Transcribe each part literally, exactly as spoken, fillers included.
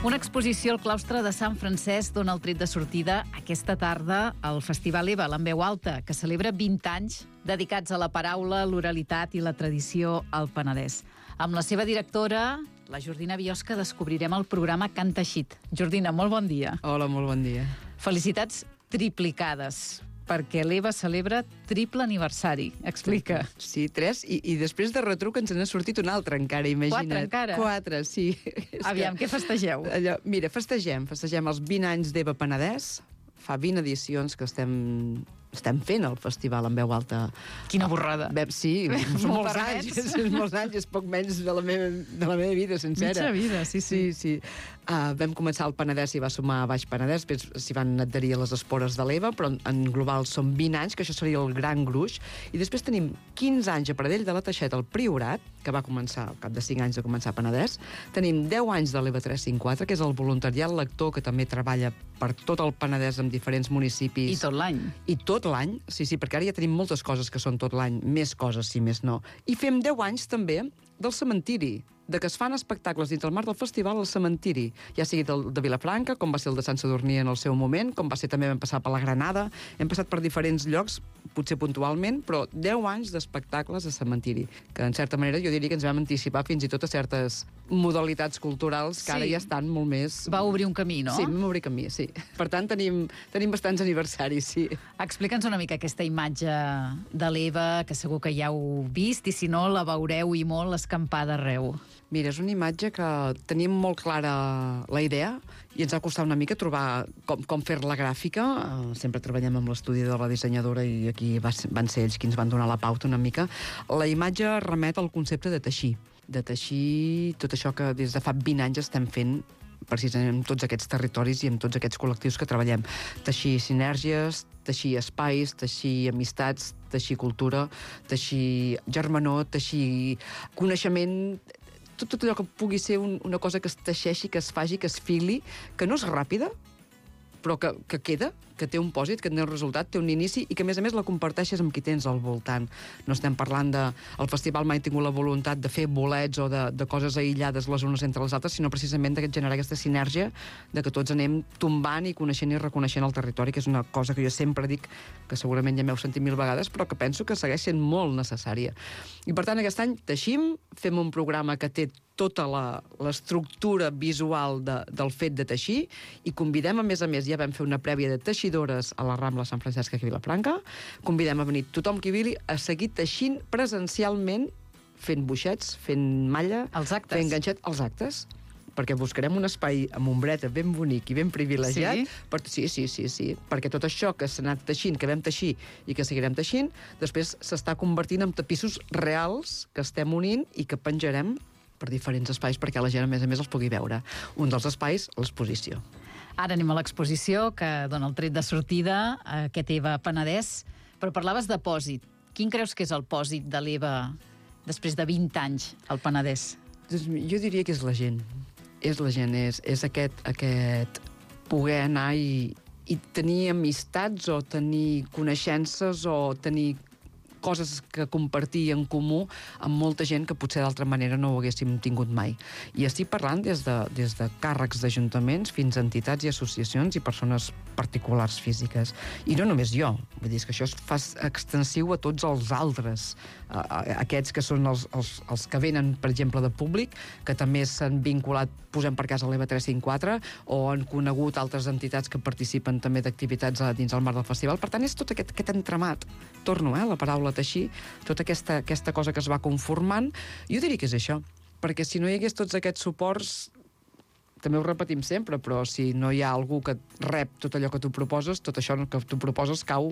Una exposició al claustre de Sant Francesc dona el tret de sortida aquesta tarda al Festival EVA, en veu alta, que celebra vint anys dedicats a la paraula, l'oralitat i la tradició al Penedès. Amb la seva directora, la Jordina Biosca, descobrirem el programa Cant Teixit. Jordina, molt bon dia. Hola, molt bon dia. Felicitats triplicades, perquè l'EVA celebra triple aniversari. Explica. Sí, tres, i, i després de retruc ens n'ha sortit un altre encara, imagina't. Quatre encara? Quatre, sí. Aviam, què festegeu? Allò, mira, festegem, festegem els vint anys d'EVA Penedès. Fa vint edicions que estem, estem fent el festival en veu alta. Quina borrada. Vam, sí, són molts anys, és molts anys, és poc menys de la meva, de la meva vida sencera. Mitja vida, sí, sí. sí, sí. Uh, vam començar al Penedès i va sumar a Baix Penedès, després s'hi van adherir a les espores de l'EVA, però en, en global són vint anys, que això seria el gran gruix, i després tenim quinze anys a Pradell de la Teixeta, al Priorat, que va començar al cap de cinc anys de començar a Penedès, tenim deu anys de l'EVA tres cinc quatre, que és el voluntariat lector, que també treballa per tot el Penedès en diferents municipis. I tot l'any. I tot l'any, sí, sí, perquè ara ja tenim moltes coses que són tot l'any, més coses, sí, més no. I fem deu anys també del cementiri, de que es fan espectacles dins el marc del festival al cementiri, ja sigui del de Vilafranca, com va ser el de Sant Sadurní en el seu moment, com va ser també vam passar per la Granada, hem passat per diferents llocs, potser puntualment, però deu anys d'espectacles a cementiri, que en certa manera jo diria que ens vam anticipar fins i tot a certes modalitats culturals que sí. Ara ja estan molt més... Va obrir un camí, no? Sí, vam obrir camí, sí. Per tant, tenim, tenim bastants aniversaris, sí. Explica'ns una mica aquesta imatge de l'EVA, que segur que ja heu vist, i si no, la veureu i molt escampada arreu. Mira, és una imatge que teníem molt clara la idea i ens ha costat una mica trobar com, com fer-la gràfica. Uh, sempre treballem amb l'estudi de la dissenyadora i aquí va, van ser ells qui ens van donar la pauta una mica. La imatge remet al concepte de teixir, de teixir tot això que des de fa vint anys estem fent precisament en tots aquests territoris i en tots aquests col·lectius que treballem. Teixir sinergies, teixir espais, teixir amistats, teixir cultura, teixir germanor, teixir coneixement... Tot, tot allò que pugui ser un, una cosa que es teixeixi, que es faci, que es fili, que no és ràpida, però que, que queda, que té un pòsit, que té un resultat, té un inici i que, a més a més, la comparteixes amb qui tens al voltant. No estem parlant de... El festival mai ha tingut la voluntat de fer bolets o de, de coses aïllades les unes entre les altres, sinó precisament de generar aquesta sinergia de que tots anem tombant i coneixent i reconeixent el territori, que és una cosa que jo sempre dic, que segurament ja m'heu sentit mil vegades, però que penso que segueix sent molt necessària. I, per tant, aquest any teixim, fem un programa que té tota l'estructura visual de, del fet de teixir i convidem, a més a més, ja vam fer una prèvia de teixidores a la Rambla Sant Francesc aquí a Vilafranca, convidem a venir tothom qui vili a seguir teixint presencialment, fent buixets, fent malla, els actes. fent ganxet, els actes, perquè buscarem un espai amb ombreta ben bonic i ben privilegiat. Sí? Per, sí, sí, sí, sí, perquè tot això que s'ha anat teixint, que vam teixir i que seguirem teixint, després s'està convertint en tapissos reals que estem unint i que penjarem per diferents espais perquè la gent, a més a més, els pugui veure. Un dels espais, l'exposició. Ara anem a l'exposició, que dona el tret de sortida a aquest EVA Penedès, però parlaves de pòsit. Quin creus que és el pòsit de l'EVA després de vint anys al Penedès? Doncs jo diria que és la gent. És la gent, és, és aquest, aquest poder anar i, i tenir amistats o tenir coneixences o tenir coses que compartir en comú amb molta gent que potser d'altra manera no ho haguéssim tingut mai. I estic parlant des de, des de càrrecs d'ajuntaments fins a entitats i associacions i persones particulars físiques. I no només jo, vull dir que això es fa extensiu a tots els altres, a, a, aquests que són els, els, els que venen, per exemple, de públic, que també s'han vinculat, posem per casa l'EVA tres cinc quatre, o han conegut altres entitats que participen també d'activitats dins el marc del festival. Per tant, és tot aquest, aquest entramat. Torno, eh, la paraula teixir, tota aquesta, aquesta cosa que es va conformant, jo diria que és això, perquè si no hi hagués tots aquests suports, també ho repetim sempre, però si no hi ha algú que rep tot allò que tu proposes, tot això que tu proposes cau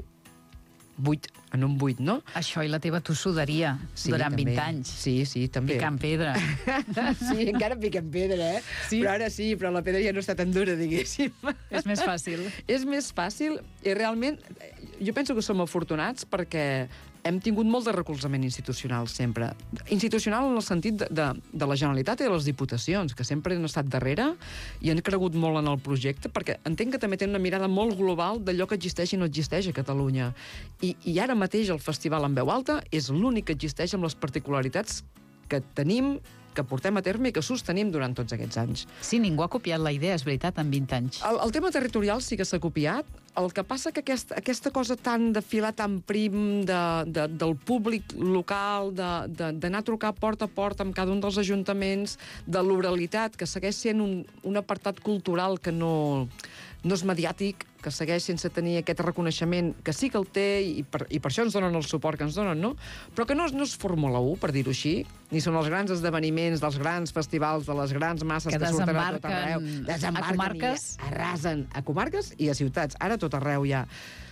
buit, en un buit, no? Això i la teva tossuderia sí, durant també. vint anys. Sí, sí, també. Picant pedra. Sí, encara piquem pedra, eh? Sí? Però ara sí, però la pedra ja no està tan dura, diguéssim. És més fàcil. És més fàcil i realment jo penso que som afortunats perquè hem tingut molt de recolzament institucional sempre. Institucional en el sentit de, de, de la Generalitat i de les Diputacions, que sempre han estat darrere i han cregut molt en el projecte, perquè entenc que també tenen una mirada molt global d'allò que existeix i no existeix a Catalunya. I, i ara mateix el Festival en Veu Alta és l'únic que existeix amb les particularitats que tenim que portem a terme i que sostenim durant tots aquests anys. Sí, ningú ha copiat la idea, és veritat, en vint anys. El, el tema territorial sí que s'ha copiat. El que passa que aquest, aquesta cosa tan de filar tan prim de, de, del públic local, d'anar a trucar porta a porta amb cada un dels ajuntaments, de l'oralitat, que segueix sent un, un apartat cultural que no, no és mediàtic, que segueix sense tenir aquest reconeixement, que sí que el té, i per, i per això ens donen el suport que ens donen, no? Però que no, no és Fórmula u, per dir-ho així, ni són els grans esdeveniments dels grans festivals, de les grans masses que, que surten a tot arreu. Desembarquen a comarques. I arrasen a comarques i a ciutats. Ara tot arreu ja.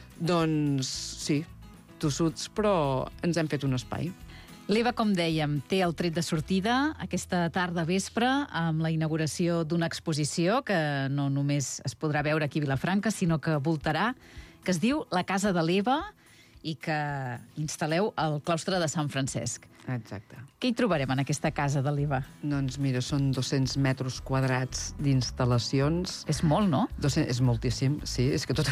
Doncs sí, tossuts, però ens hem fet un espai. L'Eva, com dèiem, té el tret de sortida aquesta tarda vespre amb la inauguració d'una exposició que no només es podrà veure aquí a Vilafranca, sinó que voltarà, que es diu La Casa de l'Eva i que instal·leu al claustre de Sant Francesc. Exacte. Què hi trobarem en aquesta Casa de l'Eva? Doncs mira, són dos-cents metres quadrats d'instal·lacions. És molt, no? dos-cents, és moltíssim, sí. És que tot...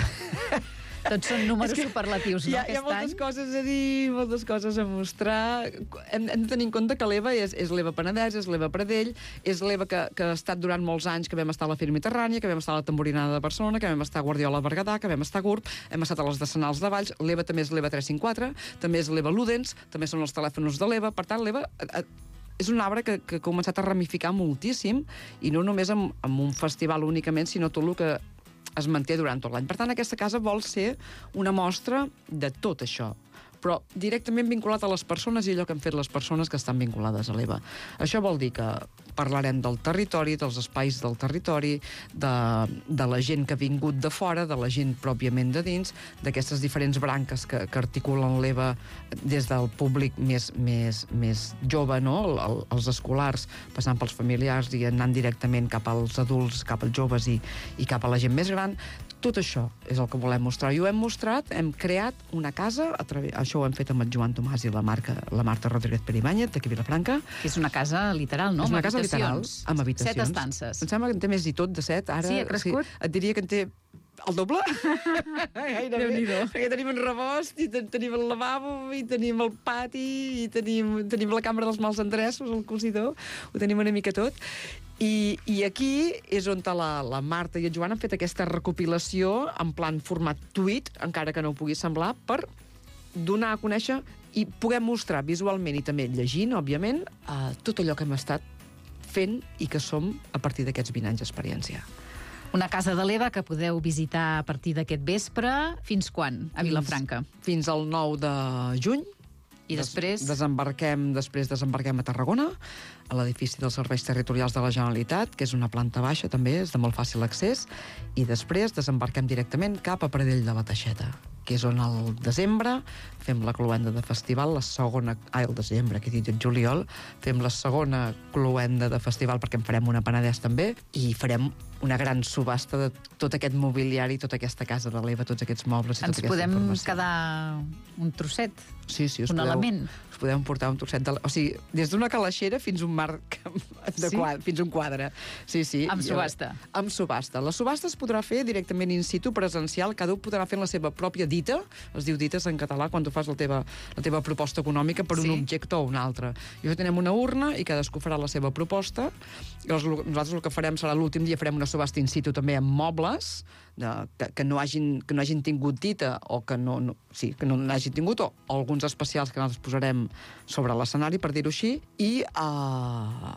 Tots són números que superlatius, no, hi ha, aquest any? Hi ha moltes any? coses a dir, moltes coses a mostrar. Hem, hem de tenir en compte que l'Eva és, és l'Eva Penedès, és l'Eva Pradell, és l'Eva que, que ha estat durant molts anys, que vam estar a la Fira Mediterrània, que vam estar a la Tamborinada de Barcelona, que vam estar a Guardiola Berguedà, que vam estar a Gurb, hem estat a les Decenals de Valls. L'Eva també és l'Eva tres cinc quatre, també és l'Eva Ludens, també són els telèfons de l'Eva. Per tant, l'Eva és un arbre que, que ha començat a ramificar moltíssim, i no només amb, amb un festival únicament, sinó tot el que es manté durant tot l'any. Per tant, aquesta casa vol ser una mostra de tot això, però directament vinculat a les persones i allò que han fet les persones que estan vinculades a l'Eva. Això vol dir que parlarem del territori, dels espais del territori, de, de la gent que ha vingut de fora, de la gent pròpiament de dins, d'aquestes diferents branques que, que articulen l'Eva des del públic més, més, més jove, no? El, els escolars, passant pels familiars i anant directament cap als adults, cap als joves i, i cap a la gent més gran. Tot això és el que volem mostrar. I ho hem mostrat, hem creat una casa, a través, això ho hem fet amb el Joan Tomàs i la, Marca, la Marta Rodríguez Peribáñez, d'aquí Vilafranca. És una casa literal, no? És una casa literal, amb habitacions. Set estances. Em sembla que en té més i tot de set. Ara, sí, ha crescut? Sí, et diria que en té el doble. Déu-n'hi-do. Perquè tenim un rebost, i ten tenim el lavabo, i tenim el pati, i tenim, tenim la cambra dels mals endreços, el cosidor, ho tenim una mica tot. I, i aquí és on la, la Marta i el Joan han fet aquesta recopilació en plan format tuit, encara que no ho pugui semblar, per donar a conèixer i poder mostrar visualment i també llegint, òbviament, eh, tot allò que hem estat fent i que som a partir d'aquests vint anys d'experiència. Una casa de l'Eva que podeu visitar a partir d'aquest vespre. Fins quan, a Vilafranca? Fins, fins al nou de juny. I després? Des, desembarquem, després desembarquem a Tarragona, a l'edifici dels Serveis Territorials de la Generalitat, que és una planta baixa, també, és de molt fàcil accés, i després desembarquem directament cap a Pradell de la Teixeta, que és on al desembre fem la cloenda de festival, la segona... Ai, el desembre, que he dit el juliol, fem la segona cloenda de festival, perquè en farem una Penedès també, i farem una gran subhasta de tot aquest mobiliari, tota aquesta casa de l'Eva, tots aquests mobles i Ens tota aquesta podem informació. quedar un trosset? Sí, sí, us un podeu, element? Us podeu portar un trosset de... O sigui, des d'una calaixera fins un marc de Sí? quadre, fins un quadre. Sí, sí. Amb subhasta? I, amb subhasta. La subhasta es podrà fer directament in situ, presencial, cada un podrà fer la seva pròpia dita, es diu dites en català, quan tu fas la teva, la teva proposta econòmica per Sí. un objecte o un altre. I això tenem una urna i cadascú farà la seva proposta. I nosaltres el que farem serà l'últim dia, farem una subhasta in situ també amb mobles, de, que, que, no hagin, que no hagin tingut dita o que no, no, sí, que no n'hagin tingut, o, o alguns especials que nosaltres posarem sobre l'escenari, per dir-ho així, i uh,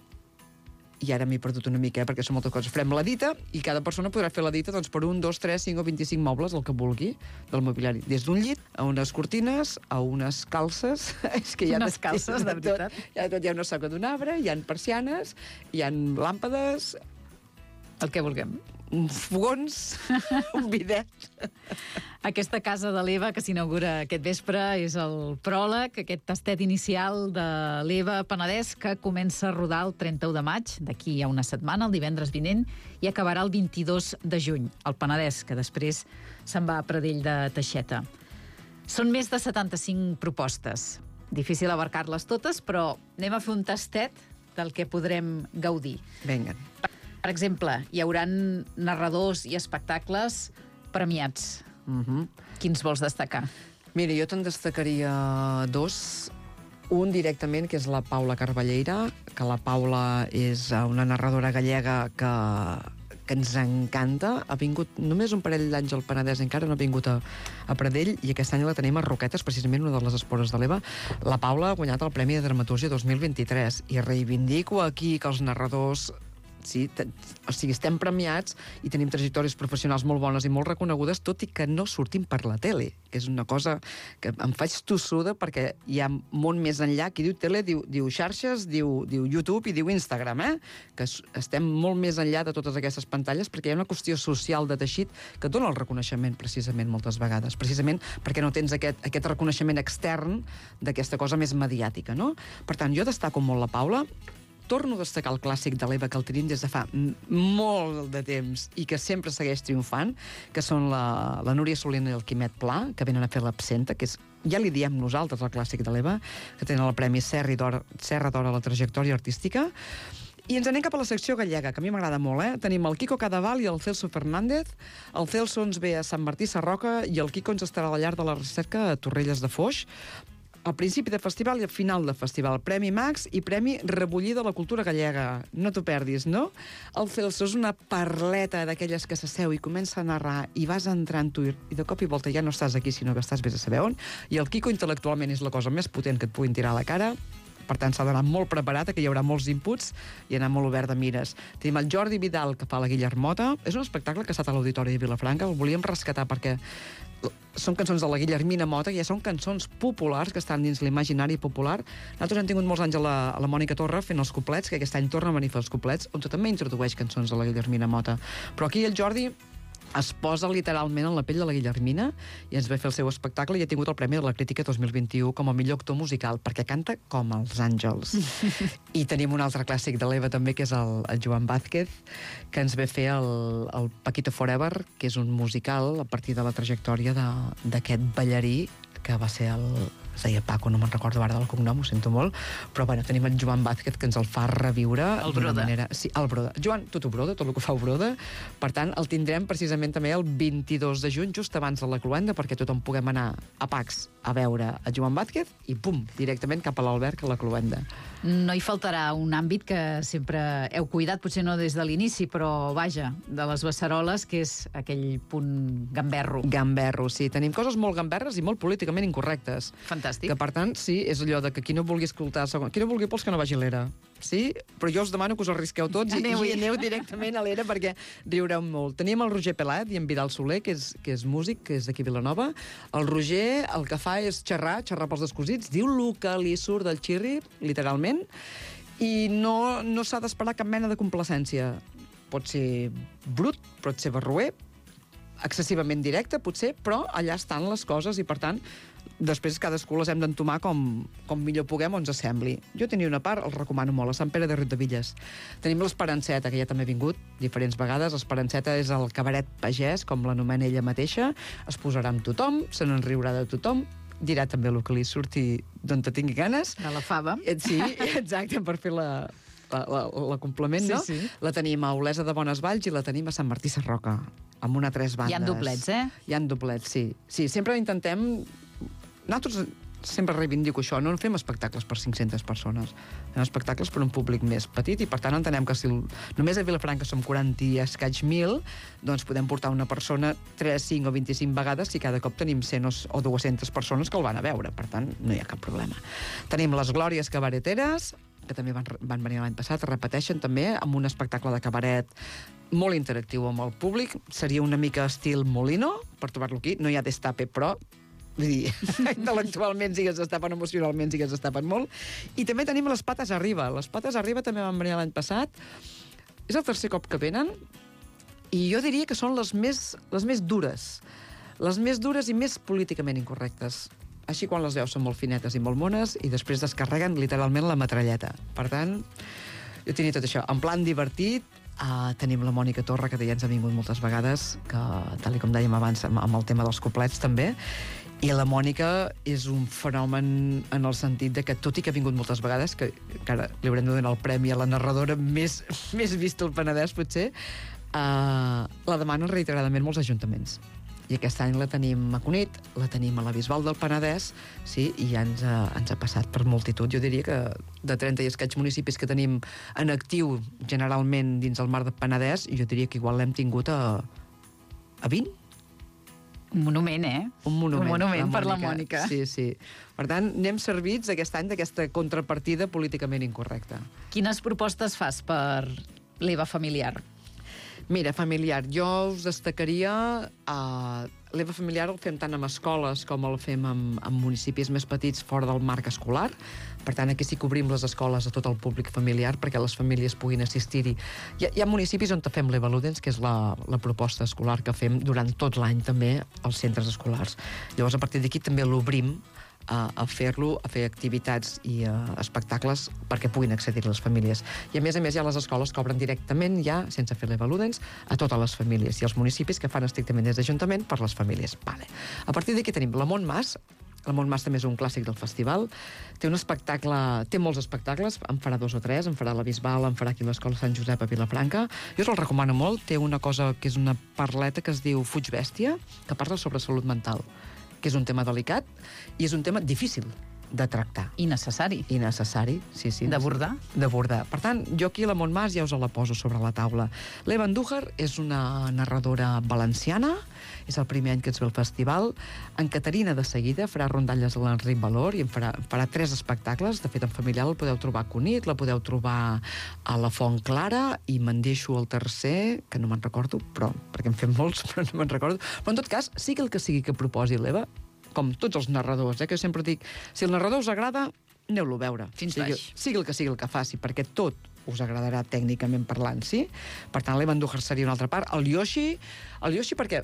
i ara m'he perdut una mica, eh, perquè són moltes coses. Farem la dita, i cada persona podrà fer la dita doncs, per un, dos, tres, cinc o vint-i-cinc mobles, el que vulgui, del mobiliari. Des d'un llit, a unes cortines, a unes calces... És que hi ha unes de, calces, de veritat? Tot, hi ha, tot, hi ha una soca d'un arbre, hi ha persianes, hi ha làmpades... El que vulguem. Fogons, un bidet. Aquesta casa de l'Eva que s'inaugura aquest vespre és el pròleg, aquest tastet inicial de l'Eva Penedès, que comença a rodar el trenta-u de maig, d'aquí a una setmana, el divendres vinent, i acabarà el vint-i-dos de juny, al Penedès, que després se'n va a Pradell de Teixeta. Són més de setanta-cinc propostes. Difícil abarcar-les totes, però anem a fer un tastet del que podrem gaudir. Vinga. Per exemple, hi haurà narradors i espectacles premiats. Uh-huh. Quins vols destacar? Mira, jo te'n destacaria dos. Un directament, que és la Paula Carballeira, que la Paula és una narradora gallega que, que ens encanta. Ha vingut només un parell d'anys al Penedès, encara no ha vingut a, a Pradell, i aquest any la tenim a Roquetes, precisament una de les espores de l'Eva. La Paula ha guanyat el Premi de Dramatúrgia dos mil vint-i-tres, i reivindico aquí que els narradors... Sí, o sigui, estem premiats i tenim trajectòries professionals molt bones i molt reconegudes, tot i que no sortim per la tele, que és una cosa que em faig tossuda, perquè hi ha molt més enllà. Qui diu tele diu, diu xarxes, diu, diu YouTube i diu Instagram, eh? Que estem molt més enllà de totes aquestes pantalles, perquè hi ha una qüestió social de teixit que dona el reconeixement, precisament, moltes vegades, precisament perquè no tens aquest, aquest reconeixement extern d'aquesta cosa més mediàtica, no? Per tant, jo destaco molt la Paula. Torno a destacar el clàssic de l'Eva, que el tenim des de fa molt de temps i que sempre segueix triomfant, que són la, la Núria Solina i el Quimet Pla, que venen a fer l'Absenta, que és, ja li diem nosaltres, el clàssic de l'Eva, que tenen el Premi Serra d'Or a la trajectòria artística. I ens anem cap a la secció gallega, que a mi m'agrada molt, eh? Tenim el Quico Cadaval i el Celso Fernández. El Celso ens ve a Sant Martí Sarroca i el Quico ens estarà a la llar de la recerca a Torrelles de Foix, al principi de festival i al final de festival. Premi Max i Premi Rebollir de la Cultura Gallega. No t'ho perdis, no? El Celso és una parleta d'aquelles que s'asseu i comença a narrar i vas entrant tu i de cop i volta ja no estàs aquí, sinó que estàs vés a saber on. I el Quico intel·lectualment és la cosa més potent que et puguin tirar a la cara. Per tant, s'ha d'anar molt preparat, que hi haurà molts inputs i anar molt obert de mires. Tenim el Jordi Vidal, que fa la Guillermota. És un espectacle que ha estat a l'Auditori de Vilafranca. El volíem rescatar perquè són cançons de la Guillermina Mota, que ja són cançons populars, que estan dins l'imaginari popular. Nosaltres hem tingut molts anys a la, a la Mònica Torra fent els couplets, que aquest any torna a venir a fer els couplets, on també introdueix cançons de la Guillermina Mota. Però aquí el Jordi es posa literalment en la pell de la Guillermina i ens ve fer el seu espectacle i ha tingut el Premi de la Crítica dos mil vint-i-u com a millor actor musical, perquè canta com els àngels. I tenim un altre clàssic de l'Eva també, que és el, el Joan Vázquez, que ens ve fer el, el Paquito Forever, que és un musical a partir de la trajectòria d'aquest ballarí que va ser el... es deia Paco, no me'n recordo ara del cognom, ho sento molt, però bueno, tenim el Joan Vázquez, que ens el fa reviure. El Broda. Manera... Sí, el Broda. Joan, tot ho Broda, tot el que fa el Broda. Per tant, el tindrem precisament també el vint-i-dos de juny, just abans de la Cluenda, perquè tothom puguem anar a Pax a veure a Joan Vázquez i pum, directament cap a l'Alberg a la Cluenda. No hi faltarà un àmbit que sempre heu cuidat, potser no des de l'inici, però vaja, de les beceroles, que és aquell punt gamberro. Gamberro, sí. Tenim coses molt gamberres i molt políticament incorrectes. Fantàstic. Que, per tant, sí, és allò de que qui no vulgui escoltar... Segon... Qui no vulgui pols que no vagi a l'era. Sí? Però jo us demano que us arrisqueu tots i aneu, i aneu directament a l'era perquè riureu molt. Tenim el Roger Pelat i en Vidal Soler, que és, que és músic, que és d'aquí Vilanova. El Roger el que fa és xerrar, xerrar pels descosits, diu el que li surt del xirri, literalment, i no, no s'ha d'esperar cap mena de complacència. Pot ser brut, pot ser barroer, excessivament directe, potser, però allà estan les coses i, per tant, després cadascú les hem d'entomar com, com millor puguem o ens assembli. Jo tenia una part, els recomano molt, a Sant Pere de Riudebitlles. Tenim l'Esperanceta, que ja també ha vingut diferents vegades. L'Esperanceta és el cabaret pagès, com l'anomena ella mateixa. Es posarà amb tothom, se n'en riurà de tothom, dirà també el que li surti d'on te tingui ganes. De la fava. Sí, exacte, per fer la... La, la, la complement, sí, no? Sí. La tenim a Olesa de Bones Valls i la tenim a Sant Martí Sarroca, amb una tres bandes. Hi ha doblets, eh? Hi ha doblets, sí. Sí, sempre intentem... Nosaltres sempre reivindico això, no fem espectacles per cinc-centes persones, fem espectacles per un públic més petit i, per tant, entenem que si el... només a Vilafranca som quaranta i escaig mil, doncs podem portar una persona tres, cinc o vint-i-cinc vegades si cada cop tenim cent o dues-centes persones que el van a veure. Per tant, no hi ha cap problema. Tenim les Glòries Cabareteres, que també van, van venir l'any passat, repeteixen també amb un espectacle de cabaret molt interactiu amb el públic. Seria una mica estil Molino, per trobar-lo aquí. No hi ha destape, però vull dir, intel·lectualment sí que s'estapen, emocionalment sí que s'estapen molt. I també tenim les Pates Arriba. Les Pates Arriba també van venir l'any passat. És el tercer cop que venen i jo diria que són les més, les més dures. Les més dures i més políticament incorrectes. Així, quan les veus són molt finetes i molt mones i després descarreguen literalment la metralleta. Per tant, jo tenia tot això. En plan divertit, uh, tenim la Mònica Torra, que ja ens ha vingut moltes vegades, que, tal com dèiem abans, amb, amb el tema dels couplets també, i la Mònica és un fenomen en el sentit de que, tot i que ha vingut moltes vegades, que encara li haurem de donar el premi a la narradora més, més vista al Penedès, potser, uh, la demanen reiteradament molts ajuntaments. I aquest any la tenim a Cunit, la tenim a la Bisbal del Penedès, sí, i ja ens ha, ens ha passat per multitud. Jo diria que de trenta i escaig municipis que tenim en actiu generalment dins el mar del Penedès, jo diria que igual l'hem tingut a, a vint. Un monument, eh? Un monument, Un monument la per la Mònica. Sí, sí. Per tant, anem servits aquest any d'aquesta contrapartida políticament incorrecta. Quines propostes fas per l'E V A familiar? Mira, familiar, jo us destacaria... Uh, L'E V A familiar el fem tant amb escoles com el fem amb, amb municipis més petits fora del marc escolar. Per tant, aquí sí que obrim les escoles a tot el públic familiar perquè les famílies puguin assistir-hi. Hi, hi ha municipis on fem l'E V A Ludens, que és la, la proposta escolar que fem durant tot l'any també als centres escolars. Llavors, a partir d'aquí també l'obrim a, a fer-lo, a fer activitats i uh, espectacles perquè puguin accedir les famílies. I a més a més, ja les escoles cobren directament, ja, sense fer l'E V A Ludens, a totes les famílies i els municipis que fan estrictament des d'Ajuntament per les famílies. Vale. A partir d'aquí tenim la Montmas. La Montmas també és un clàssic del festival. Té un espectacle, té molts espectacles, en farà dos o tres, en farà a la Bisbal, en farà aquí a l'Escola Sant Josep a Vilafranca. Jo us el recomano molt. Té una cosa que és una parleta que es diu Fuig Bèstia, que parla sobre salut mental, que és un tema delicat i és un tema difícil de tractar. I necessari. I necessari, sí, sí. D'abordar. D'abordar. Per tant, jo aquí la Montmas ja us la poso sobre la taula. L'Eva Andújar és una narradora valenciana, és el primer any que ens ve el festival. En Caterina, de seguida, farà rondalles a l'Enric Valor i en farà, farà tres espectacles. De fet, en familiar la podeu trobar a Cunit, la podeu trobar a la Font Clara i me'n deixo el tercer, que no me'n recordo, però perquè en fem molts, però no me'n recordo. Però, en tot cas, sí que el que sigui que proposi l'Eva, com tots els narradors, eh, que jo sempre dic, si el narrador us agrada, aneu-lo a veure. Fins sigui, baix. Sigui el que sigui el que faci, perquè tot us agradarà tècnicament parlant, sí? Per tant, l'Eva Andújar seria una altra part. El Yoshi, el Yoshi perquè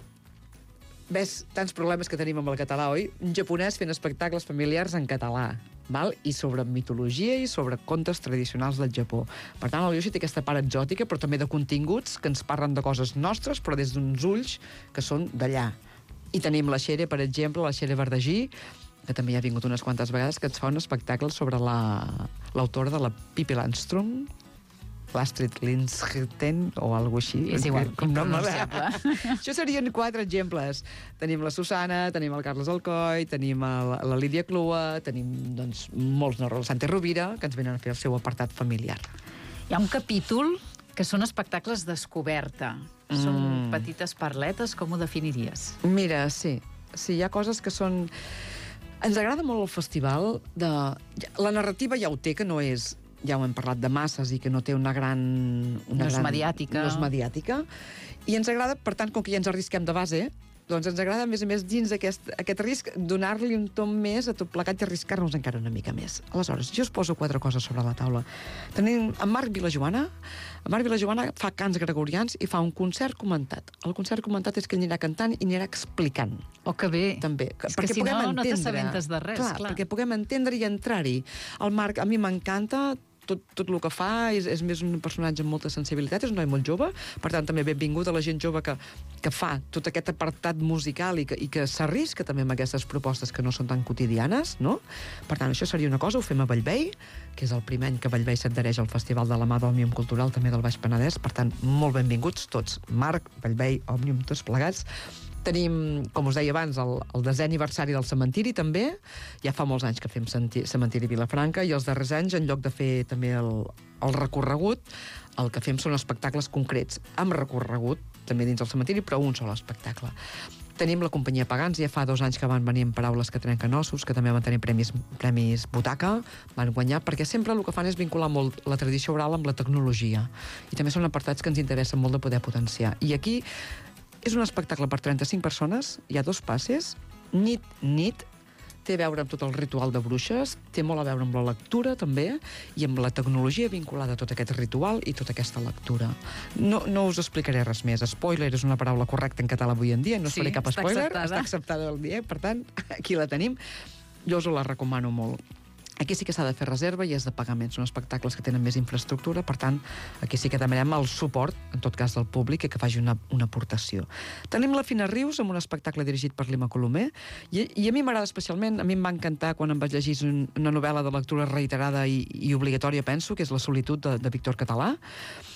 ves tants problemes que tenim amb el català, oi? Un japonès fent espectacles familiars en català, val? I sobre mitologia i sobre contes tradicionals del Japó. Per tant, el Yoshi té aquesta part exòtica, però també de continguts que ens parlen de coses nostres, però des d'uns ulls que són d'allà. I tenim la Xere, per exemple, la Xere Verdagí, que també hi ha vingut unes quantes vegades, que ens fa un espectacle sobre l'autora la, de la Pippi Landström, l'Astrid Lindgren, o alguna així. És igual, com nom impronunciable. Això serien quatre exemples. Tenim la Susana, tenim el Carles Alcoi, tenim el, la Lídia Clua, tenim doncs, molts narradors, Santa Rovira, que ens venen a fer el seu apartat familiar. Hi ha un capítol que són espectacles descoberta. Mm. Són petites parletes, com ho definiries? Mira, sí. Sí, hi ha coses que són... Ens agrada molt el festival. De... La narrativa ja ho té, que no és... Ja ho hem parlat de masses i que no té una gran... Una no és gran... mediàtica. No és mediàtica. I ens agrada, per tant, com que ja ens arrisquem de base, doncs ens agrada, a més a més, dins aquest, aquest risc, donar-li un tom més a tot plegat i arriscar-nos encara una mica més. Aleshores, jo us poso quatre coses sobre la taula. Tenim en Marc Vilajoana. En Marc Vilajoana fa cants gregorians i fa un concert comentat. El concert comentat és que ell anirà cantant i anirà explicant. Oh, que bé. També. És que si no, no t'assabentes de res, clar, clar. Perquè puguem entendre i entrar-hi. El Marc, a mi m'encanta, tot, tot el que fa, és, és més un personatge amb molta sensibilitat, és un noi molt jove, per tant també benvingut a la gent jove que, que fa tot aquest apartat musical i que, i que s'arrisca també amb aquestes propostes que no són tan quotidianes, no? Per tant, això seria una cosa, ho fem a Bellvei, que és el primer any que Bellvei s'adhereix al Festival de la Mà d'Òmnium Cultural, també del Baix Penedès, per tant, molt benvinguts tots. Marc, Bellvei, Òmnium, tots plegats. Tenim, com us deia abans, el, el desè aniversari del cementiri, també. Ja fa molts anys que fem cementiri Vilafranca, i els darrers anys, en lloc de fer també el, el recorregut, el que fem són espectacles concrets, amb recorregut, també dins del cementiri, però un sol espectacle. Tenim la companyia Pagans, ja fa dos anys que van venir amb Paraules que trenquen ossos, que també van tenir premis, premis Butaca, van guanyar, perquè sempre el que fan és vincular molt la tradició oral amb la tecnologia. I també són apartats que ens interessen molt de poder potenciar. I aquí és un espectacle per trenta-cinc persones, hi ha dos passes, nit, nit, té a veure amb tot el ritual de bruixes, té molt a veure amb la lectura, també, i amb la tecnologia vinculada a tot aquest ritual i tota aquesta lectura. No, no us explicaré res més. Spoiler és una paraula correcta en català avui en dia, no us sí, faré cap spoiler, acceptada. Està acceptada el dia, per tant, aquí la tenim. Jo us la recomano molt. Aquí sí que s'ha de fer reserva i és de pagament. Són espectacles que tenen més infraestructura, per tant, aquí sí que demanem el suport, en tot cas del públic, i que faci una, una aportació. Tenim la Fina Rius, amb un espectacle dirigit per Lima Colomer, i, i a mi m'agrada especialment, a mi em va encantar quan em vaig llegir un, una novel·la de lectura reiterada i, i obligatòria, penso, que és La solitud, de, de Víctor Català.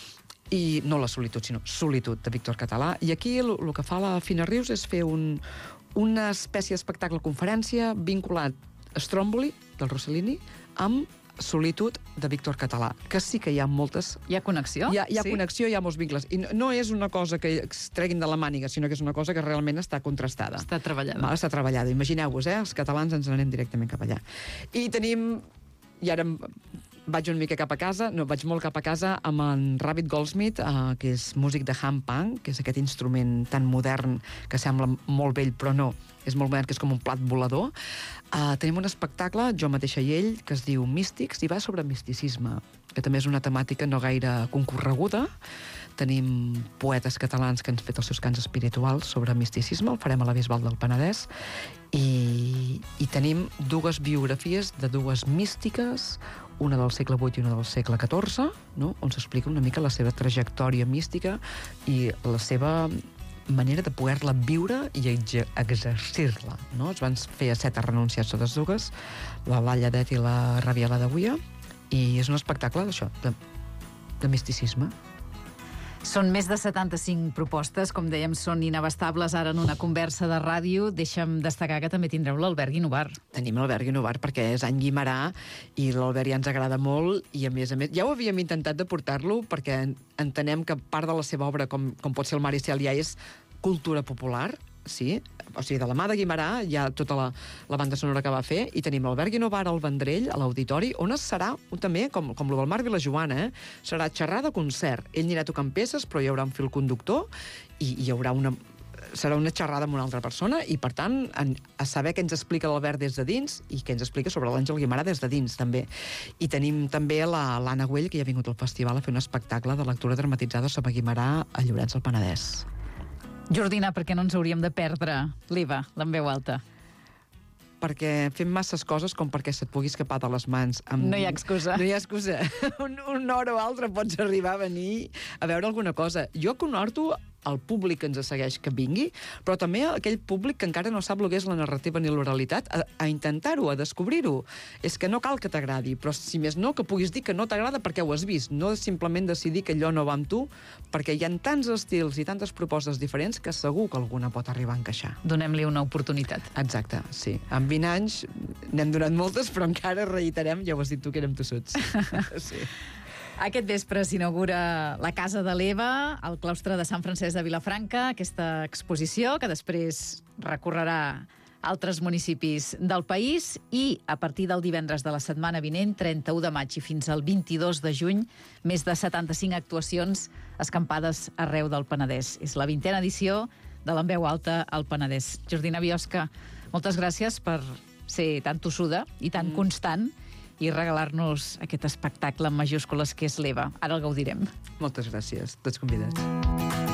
i no la solitud, sinó solitud de Víctor Català. I aquí el, el que fa la Fina Rius és fer un, una espècie d'espectacle-conferència vinculat a Stromboli, del Rossellini, amb solitud de Víctor Català, que sí que hi ha moltes... Hi ha connexió? Hi ha, hi ha sí? connexió, hi ha molts vincles. I no, no és una cosa que es treguin de la màniga, sinó que és una cosa que realment està contrastada. Està treballada. Val, està treballada. Imagineu-vos, eh? Els catalans ens n'anem directament cap allà. I tenim... I ara vaig una mica cap a casa, no, vaig molt cap a casa amb en Rabbit Goldsmith, eh, que és músic de handpan, que és aquest instrument tan modern que sembla molt vell, però no, és molt modern, que és com un plat volador. Uh, tenim un espectacle, jo mateixa i ell, que es diu Místics, i va sobre misticisme, que també és una temàtica no gaire concorreguda. Tenim poetes catalans que han fet els seus cants espirituals sobre misticisme, el farem a la Bisbal del Penedès, i, i tenim dues biografies de dues místiques, una del segle vuit i una del segle catorze, no? On s'explica una mica la seva trajectòria mística i la seva manera de poder-la viure i exercir-la. No? Es van fer a set renunciats totes dues, la Valladet i la Rabiela de Guia, i és un espectacle d'això, de, de misticisme. Són més de setanta-cinc propostes, com dèiem, són inabastables ara en una conversa de ràdio. Deixa'm destacar que també tindreu l'Albert Guinovar. Tenim l'Albert Guinovar perquè és any Guimerà i l'Albert ja ens agrada molt i, a més a més, ja ho havíem intentat de portar-lo perquè entenem que part de la seva obra, com, com pot ser el Mar i Cel, ja és cultura popular, sí, o sigui, de la mà de Guimerà hi ha tota la, la banda sonora que va fer, i tenim l'Albert Guinovar al Vendrell, a l'Auditori, on es serà també, com, com el del Marc Vilajoana, eh? Serà xerrada concert. Ell anirà tocant peces, però hi haurà un fil conductor i hi haurà una... serà una xerrada amb una altra persona i, per tant, en, a saber què ens explica l'Albert des de dins i què ens explica sobre l'Àngel Guimerà des de dins, també. I tenim també l'Anna Güell, que ja ha vingut al festival a fer un espectacle de lectura dramatitzada sobre Guimerà a Llorenç del Penedès. Jordina, per què no ens hauríem de perdre l'Eva, l'En Veu Alta? Perquè fem masses coses com perquè se't pugui escapar de les mans. Amb... No hi ha excusa. No hi ha excusa. Un, una hora o altra pots arribar a venir a veure alguna cosa. Jo conhorto el públic que ens segueix que vingui, però també aquell públic que encara no sap el que és la narrativa ni l'oralitat, a, a intentar-ho, a descobrir-ho. És que no cal que t'agradi, però si més no, que puguis dir que no t'agrada perquè ho has vist, no simplement decidir que allò no va amb tu, perquè hi ha tants estils i tantes propostes diferents que segur que alguna pot arribar a encaixar. Donem-li una oportunitat. Exacte, sí. En vint anys n'hem donat moltes, però encara reiterem, ja ho has dit tu, que érem tossuts. Sí. Aquest vespre s'inaugura la Casa de l'Eva, al claustre de Sant Francesc de Vilafranca, aquesta exposició que després recorrerà altres municipis del país, i a partir del divendres de la setmana vinent, trenta-u de maig i fins al vint-i-dos de juny, més de setanta-cinc actuacions escampades arreu del Penedès. És la vintena edició de l'En Veu Alta al Penedès. Jordina Biosca, moltes gràcies per ser tan tossuda i tan mm. constant i regalar-nos aquest espectacle en majúscules que és l'Eva. Ara el gaudirem. Moltes gràcies. Tots convidats.